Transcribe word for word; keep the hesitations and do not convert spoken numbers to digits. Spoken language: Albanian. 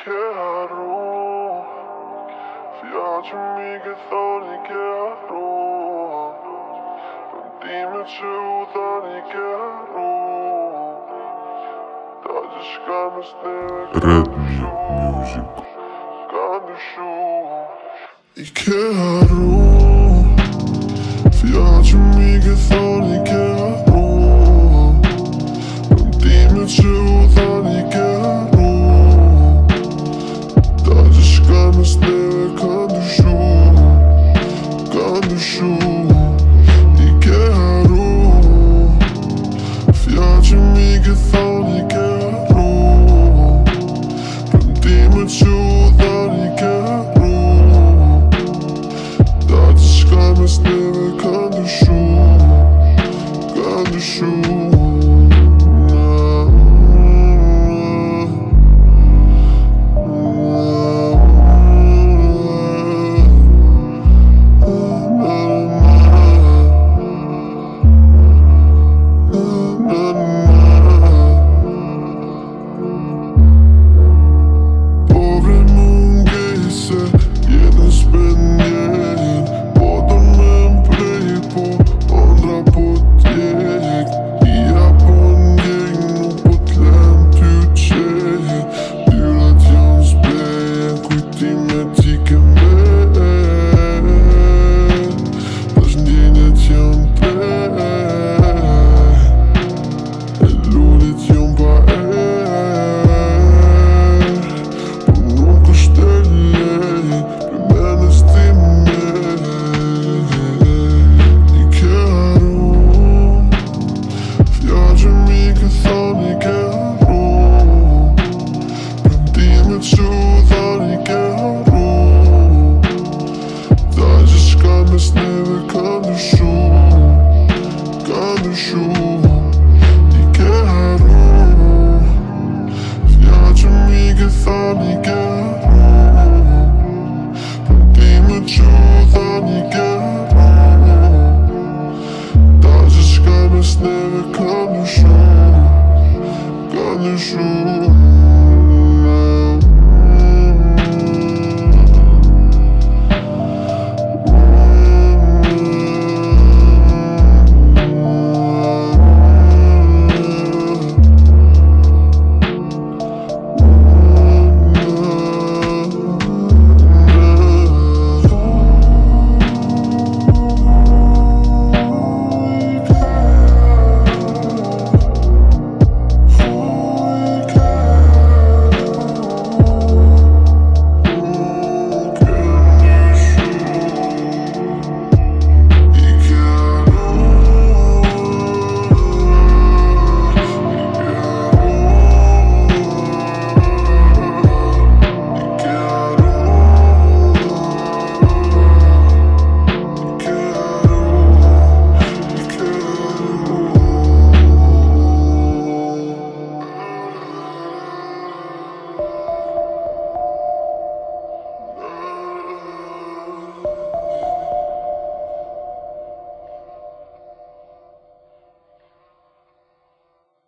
quero viagem que thoni quero Dime që u thoni quero Ta gjithka me sneve Red Music. Ka ndryshu I quero viagem que thoni quero Dime që u thoni quero Ta gjithka me sneve ka ndryshu Ka ndryshu I quero viagem que thoni quero Dime që u thoni quero Ta gjithka me sneve ka ndryshu Ka ndryshu Never come to show, come to show.